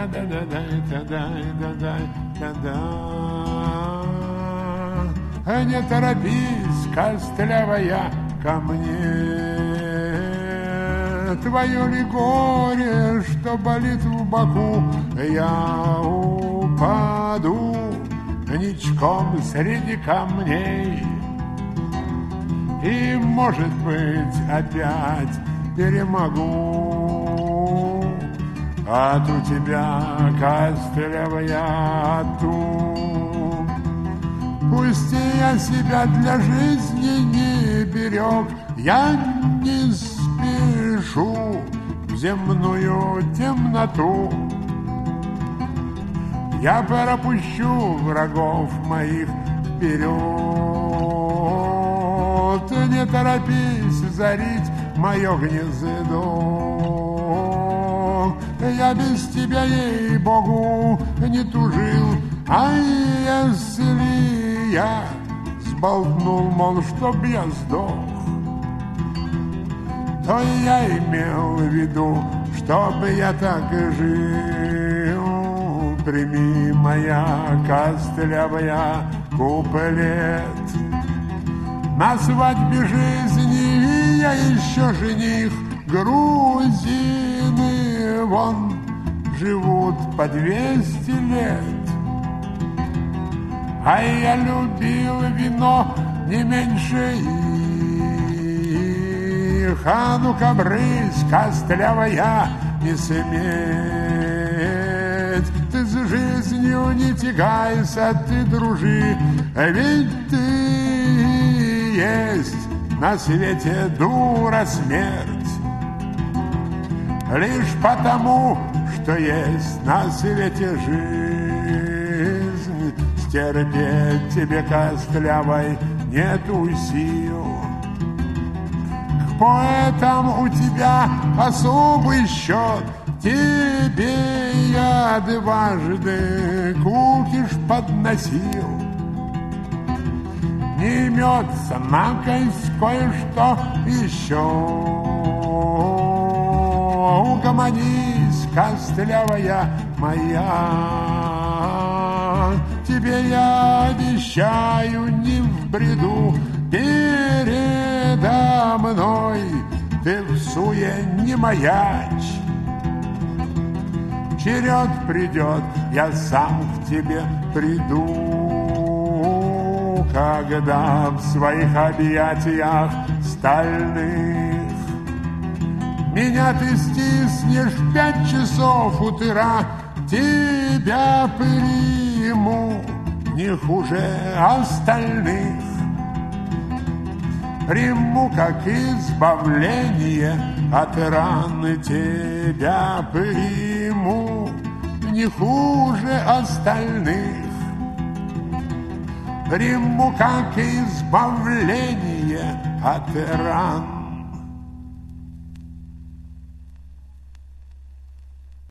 Не торопись, костлявая, ко мне. Твое ли горе, что болит в боку, я упаду ничком среди камней. И, может быть, опять перемогу от у тебя, костлявая, ту. Пусть я себя для жизни не берег, я не спешу в земную темноту. Я пропущу врагов моих вперед. Не торопись зарить мое гнездо. Я без тебя, ей-богу, не тужил. А если я сболтнул, мол, чтоб я сдох, то я имел в виду, чтобы я так и жил. Прими, моя костлявая, куплет. На свадьбе жизни я еще жених. Грузины вон живут по 200 лет. А я любил вино не меньше их. А ну-ка, брысь, костлявая, не сметь. Ты с жизнью не тягайся, ты дружи, ведь ты есть на свете дура смерть. Лишь потому, что есть на свете жизнь, стерпеть тебе, костлявой, нету сил. К поэтам у тебя особый счет. Тебе я дважды кукиш подносил. Не имется накость кое-что еще. Угомонись, костлявая моя. Тебе я обещаю не в бреду. Передо мной ты в суе не маячь. Черед придет, я сам к тебе приду, когда в своих объятиях стальных меня ты стиснешь 5 часов утра. Тебя приму не хуже остальных. Приму как избавление от раны, тебя приму не хуже остальных. Приму как избавление от ран.